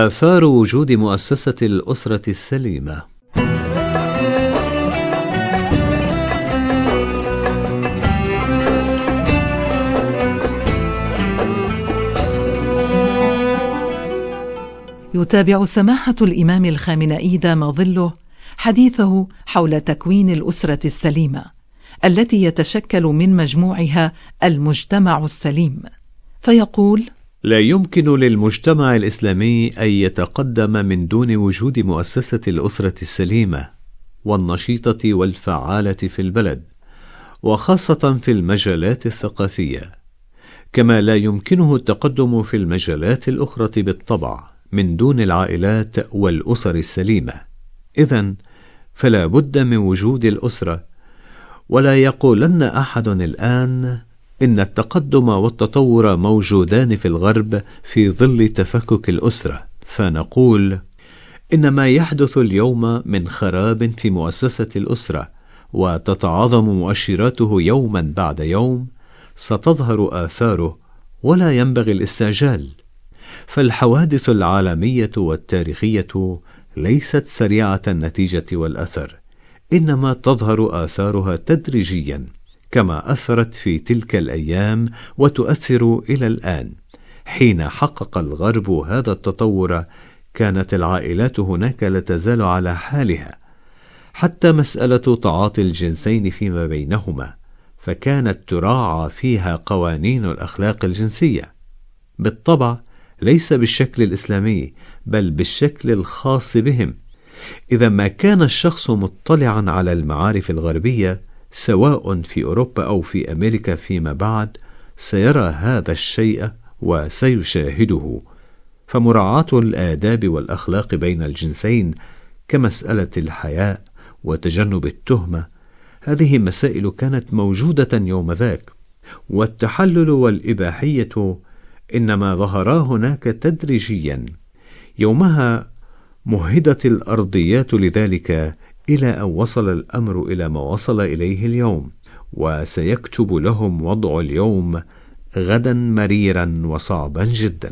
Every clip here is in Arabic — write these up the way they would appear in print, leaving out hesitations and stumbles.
آثار وجود مؤسسة الأسرة السليمة. يتابع سماحة الإمام الخامنئي دام ظله حديثه حول تكوين الأسرة السليمة التي يتشكل من مجموعها المجتمع السليم، فيقول: لا يمكن للمجتمع الإسلامي أن يتقدم من دون وجود مؤسسة الأسرة السليمة والنشيطة والفعالة في البلد، وخاصة في المجالات الثقافية، كما لا يمكنه التقدم في المجالات الأخرى بالطبع من دون العائلات والأسر السليمة. إذن فلا بد من وجود الأسرة. ولا يقولن أحد الآن إن التقدم والتطور موجودان في الغرب في ظل تفكك الأسرة، فنقول إن ما يحدث اليوم من خراب في مؤسسة الأسرة وتتعاظم مؤشراته يوما بعد يوم ستظهر آثاره، ولا ينبغي الاستعجال، فالحوادث العالمية والتاريخية ليست سريعة النتيجة والأثر، إنما تظهر آثارها تدريجيا كما أثرت في تلك الأيام وتؤثر إلى الآن. حين حقق الغرب هذا التطور كانت العائلات هناك لا تزال على حالها، حتى مسألة تعاطي الجنسين فيما بينهما، فكانت تراعى فيها قوانين الأخلاق الجنسية، بالطبع ليس بالشكل الإسلامي بل بالشكل الخاص بهم. إذا ما كان الشخص مطلعا على المعارف الغربية سواء في أوروبا أو في أمريكا فيما بعد سيرى هذا الشيء وسيشاهده. فمراعاة الآداب والأخلاق بين الجنسين كمسألة الحياء وتجنب التهمة، هذه مسائل كانت موجودة يوم ذاك، والتحلل والإباحية إنما ظهرا هناك تدريجيا. يومها مهدت الأرضيات لذلك إلى أن وصل الأمر إلى ما وصل إليه اليوم، وسيكتب لهم وضع اليوم غدا مريرا وصعبا جدا.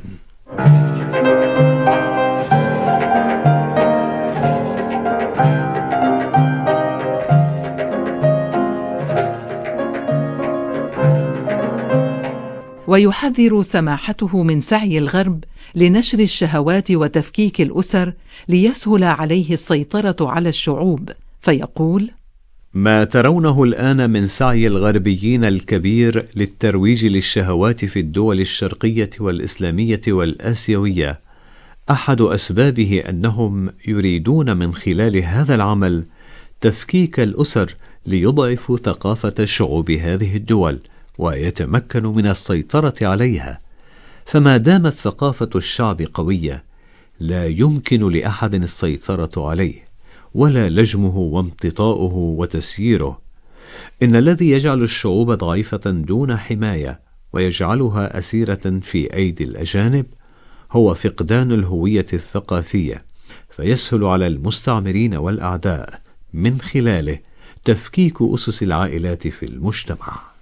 ويحذر سماحته من سعي الغرب لنشر الشهوات وتفكيك الأسر ليسهل عليه السيطرة على الشعوب، فيقول: ما ترونه الآن من سعي الغربيين الكبير للترويج للشهوات في الدول الشرقية والإسلامية والآسيوية أحد أسبابه أنهم يريدون من خلال هذا العمل تفكيك الأسر ليضعفوا ثقافة شعوب هذه الدول ويتمكنوا من السيطرة عليها. فما دامت ثقافة الشعب قوية لا يمكن لأحد السيطرة عليه ولا لجمه وامتطاؤه وتسييره. إن الذي يجعل الشعوب ضعيفة دون حماية ويجعلها أسيرة في أيدي الأجانب هو فقدان الهوية الثقافية، فيسهل على المستعمرين والأعداء من خلاله تفكيك أسس العائلات في المجتمع.